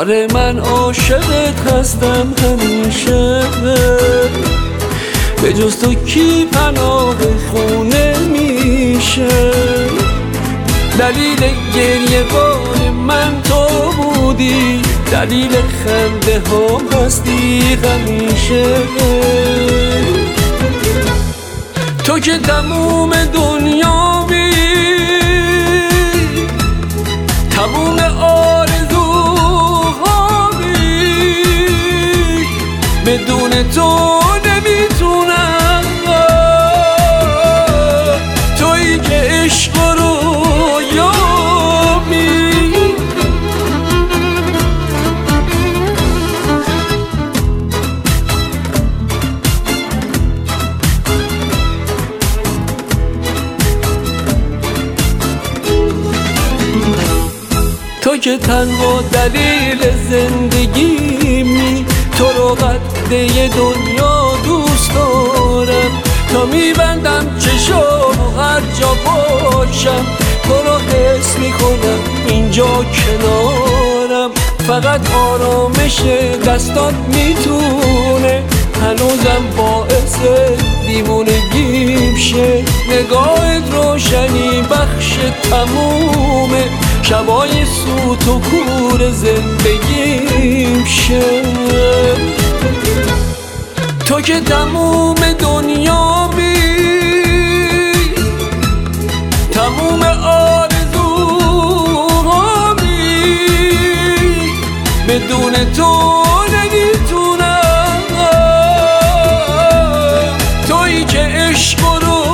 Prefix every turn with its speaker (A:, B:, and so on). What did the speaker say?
A: آره من عاشقت هستم همیشه، به جز تو کی پناه خونه میشه؟ دلیل گریه بار من تو بودی، دلیل خنده ها هستی همیشه. تو که تموم دنیامی، تموم آرزوهامی، بدون تو نمیتونم. تویی که عشق رو یامی، تو که تنها دلیل زندگیمی، تو رو قده دنیا دوست دارم. تا میبندم چشام و هر جا باشم، تو رو حس میکنم اینجا کنارم. فقط آرامش دستات میتونه هنوزم باعث دیوونگیم شه. نگاهت روشنی بخش تموم شبای سوت و کور زندگیم شه. تو که تموم دنیامی، تموم آرزوهامی، بدون تو نمیتونم. تویی که عشق رو